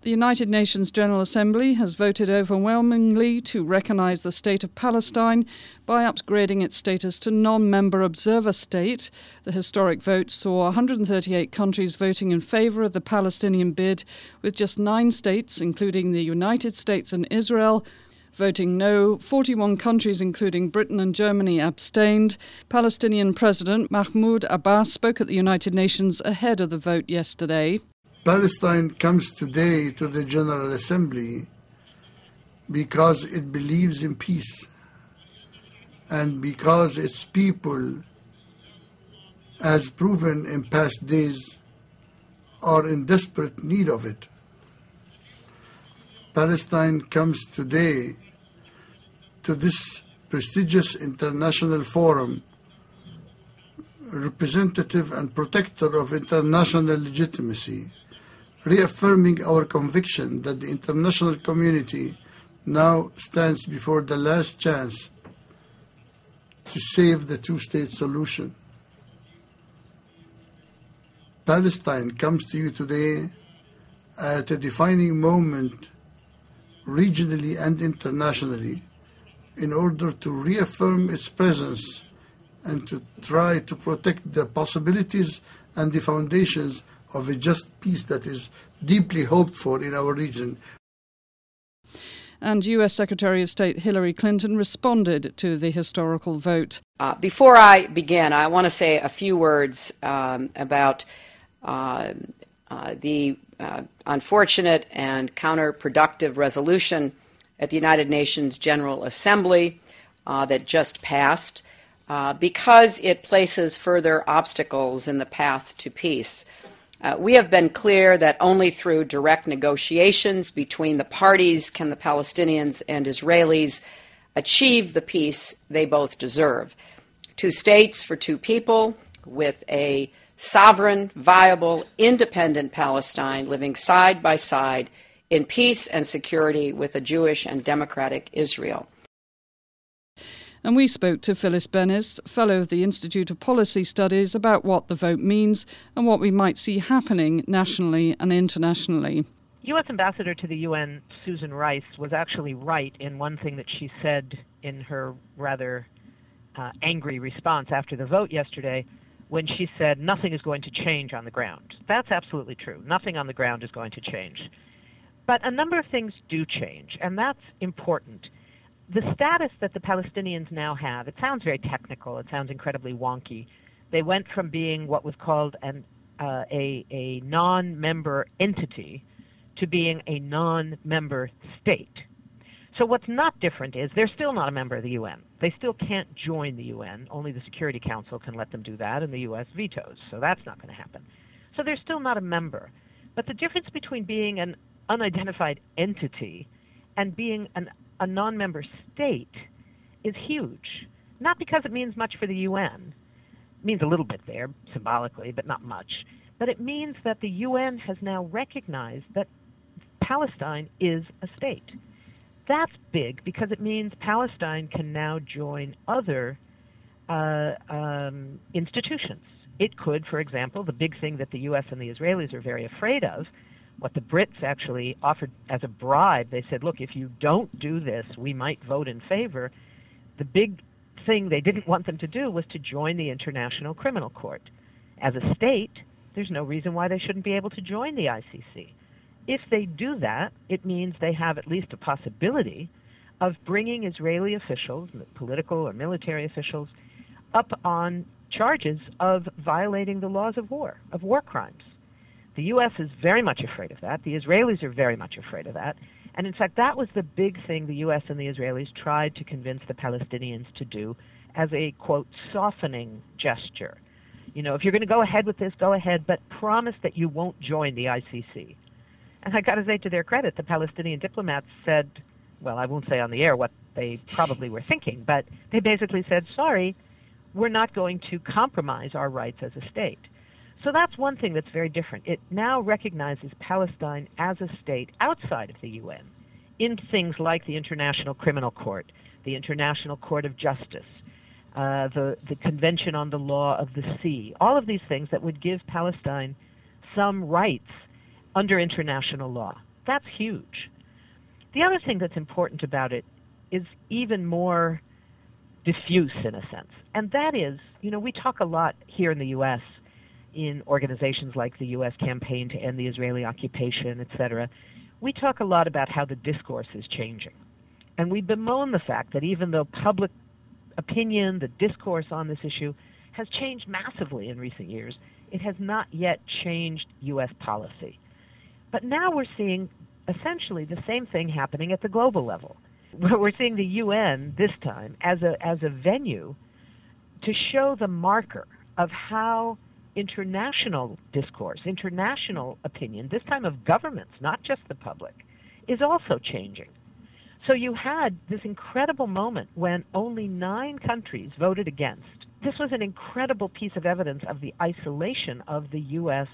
The United Nations General Assembly has voted overwhelmingly to recognise the State of Palestine by upgrading its status to non-member observer state. The historic vote saw 138 countries voting in favour of the Palestinian bid, with just 9 states, including the United States and Israel, voting no. 41 countries, including Britain and Germany, abstained. Palestinian President Mahmoud Abbas spoke at the United Nations ahead of the vote yesterday. Palestine comes today to the General Assembly because it believes in peace and because its people, as proven in past days, are in desperate need of it. Palestine comes today to this prestigious international forum, representative and protector of international legitimacy, reaffirming our conviction that the international community now stands before the last chance to save the two-state solution. Palestine comes to you today at a defining moment regionally and internationally in order to reaffirm its presence and to try to protect the possibilities and the foundations of a just peace that is deeply hoped for in our region. And US Secretary of State Hillary Clinton responded to the historical vote. Before I begin, I want to say a few words about the unfortunate and counterproductive resolution at the United Nations General Assembly that just passed, because it places further obstacles in the path to peace. We have been clear that only through direct negotiations between the parties can the Palestinians and Israelis achieve the peace they both deserve. 2 states for 2 people, with a sovereign, viable, independent Palestine living side by side in peace and security with a Jewish and democratic Israel. And we spoke to Phyllis Bennis, Fellow of the Institute of Policy Studies, about what the vote means and what we might see happening nationally and internationally. U.S. Ambassador to the UN, Susan Rice, was actually right in one thing that she said in her rather angry response after the vote yesterday, when she said nothing is going to change on the ground. That's absolutely true. Nothing on the ground is going to change. But a number of things do change, and that's important. The status that the Palestinians now have, it sounds very technical, it sounds incredibly wonky. They went from being what was called a non-member entity to being a non-member state. So what's not different is they're still not a member of the UN. They still can't join the UN. Only the Security Council can let them do that, and the U.S. vetoes. So that's not going to happen. So they're still not a member. But the difference between being an unidentified entity and being a non-member state is huge. Not because it means much for the UN. It means a little bit there, symbolically, but not much. But it means that the UN has now recognized that Palestine is a state. That's big because it means Palestine can now join other institutions. It could, for example, the big thing that the U.S. and the Israelis are very afraid of, what the Brits actually offered as a bribe, they said, look, if you don't do this, we might vote in favor. The big thing they didn't want them to do was to join the International Criminal Court. As a state, there's no reason why they shouldn't be able to join the ICC. If they do that, it means they have at least a possibility of bringing Israeli officials, political or military officials, up on charges of violating the laws of war crimes. The U.S. is very much afraid of that. The Israelis are very much afraid of that. And in fact, that was the big thing the U.S. and the Israelis tried to convince the Palestinians to do as a, quote, softening gesture. You know, if you're going to go ahead with this, go ahead, but promise that you won't join the ICC. And I got to say, to their credit, the Palestinian diplomats said, well, I won't say on the air what they probably were thinking, but they basically said, sorry, we're not going to compromise our rights as a state. So that's one thing that's very different. It now recognizes Palestine as a state outside of the UN in things like the International Criminal Court, the International Court of Justice, the Convention on the Law of the Sea, all of these things that would give Palestine some rights under international law. That's huge. The other thing that's important about it is even more diffuse in a sense, and that is, we talk a lot here in the U.S. in organizations like the U.S. Campaign to End the Israeli Occupation, etc. We talk a lot about how the discourse is changing, and we bemoan the fact that even though public opinion, the discourse on this issue has changed massively in recent years, it has not yet changed U.S. policy. But now we're seeing essentially the same thing happening at the global level. We're seeing the UN this time as a venue to show the marker of how international discourse, international opinion, this time of governments, not just the public, is also changing. So you had this incredible moment when only 9 countries voted against. This was an incredible piece of evidence of the isolation of the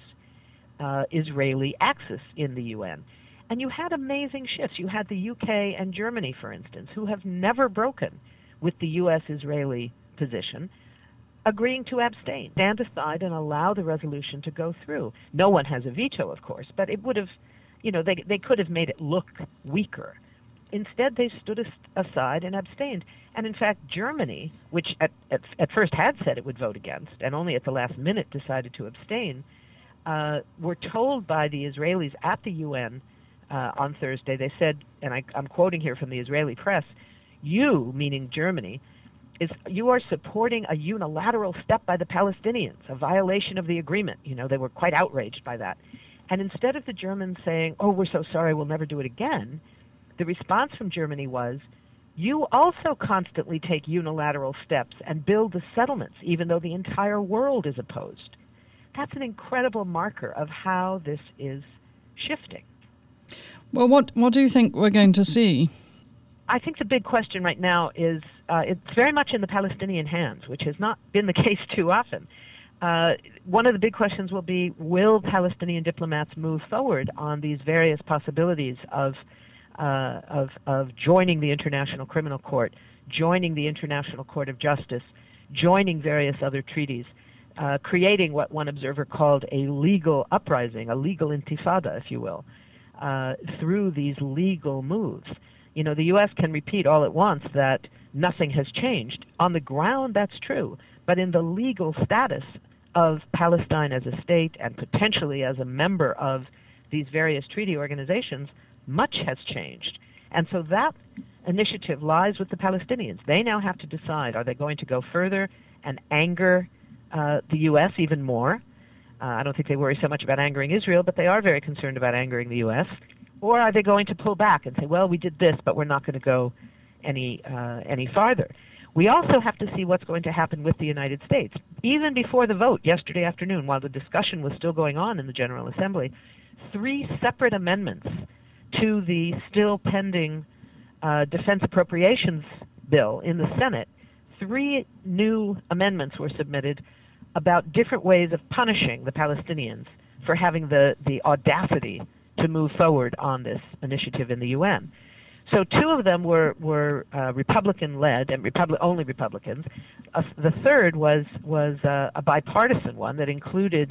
U.S.-Israeli axis in the UN. And you had amazing shifts. You had the UK and Germany, for instance, who have never broken with the U.S.-Israeli position, agreeing to abstain, stand aside and allow the resolution to go through. No one has a veto, of course, but it would have, they could have made it look weaker. Instead, they stood aside and abstained. And in fact, Germany, which at first had said it would vote against, and only at the last minute decided to abstain, were told by the Israelis at the UN on Thursday, they said, and I'm quoting here from the Israeli press, you, meaning Germany, you are supporting a unilateral step by the Palestinians, a violation of the agreement. They were quite outraged by that. And instead of the Germans saying, oh, we're so sorry, we'll never do it again, the response from Germany was, you also constantly take unilateral steps and build the settlements, even though the entire world is opposed. That's an incredible marker of how this is shifting. Well, what do you think we're going to see? I think the big question right now is it's very much in the Palestinian hands, which has not been the case too often. One of the big questions will be, will Palestinian diplomats move forward on these various possibilities of joining the International Criminal Court, joining the International Court of Justice, joining various other treaties, creating what one observer called a legal uprising, a legal intifada, if you will, through these legal moves. The U.S. can repeat all at once that nothing has changed. On the ground, that's true. But in the legal status of Palestine as a state and potentially as a member of these various treaty organizations, much has changed. And so that initiative lies with the Palestinians. They now have to decide, are they going to go further and anger the U.S. even more? I don't think they worry so much about angering Israel, but they are very concerned about angering the U.S. Or are they going to pull back and say, well, we did this, but we're not going to go any farther? We also have to see what's going to happen with the United States. Even before the vote yesterday afternoon, while the discussion was still going on in the General Assembly, 3 separate amendments to the still pending defense appropriations bill in the Senate, 3 new amendments were submitted about different ways of punishing the Palestinians for having the audacity to move forward on this initiative in the UN. So 2 of them were Republican-led and only Republicans. The third was a bipartisan one that included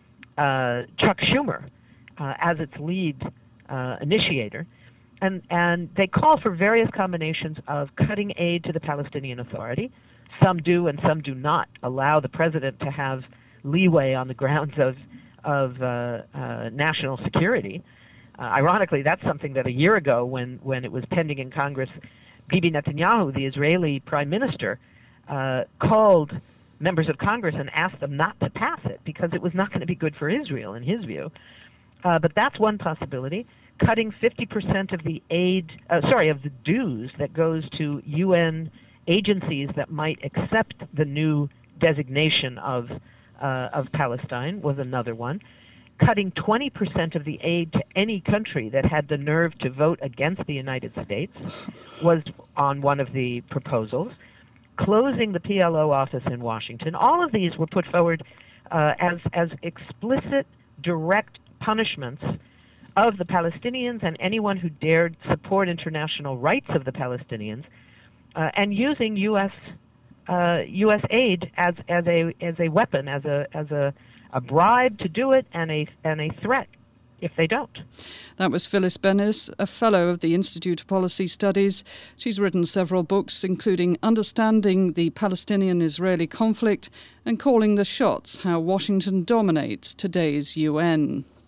Chuck Schumer as its lead initiator. And they call for various combinations of cutting aid to the Palestinian Authority. Some do and some do not allow the president to have leeway on the grounds of national security. Ironically, that's something that a year ago, when it was pending in Congress, Bibi Netanyahu, the Israeli prime minister, called members of Congress and asked them not to pass it because it was not going to be good for Israel, in his view. But that's one possibility. Cutting 50% of the of the dues that goes to UN agencies that might accept the new designation of Palestine was another one. Cutting 20% of the aid to any country that had the nerve to vote against the United States was on one of the proposals. Closing the PLO office in Washington. All of these were put forward as explicit, direct punishments of the Palestinians and anyone who dared support international rights of the Palestinians, and using U.S. aid as a weapon, as a bribe to do it, and a threat if they don't. That was Phyllis Bennis, a fellow of the Institute of Policy Studies. She's written several books, including Understanding the Palestinian-Israeli Conflict and Calling the Shots: How Washington Dominates Today's UN.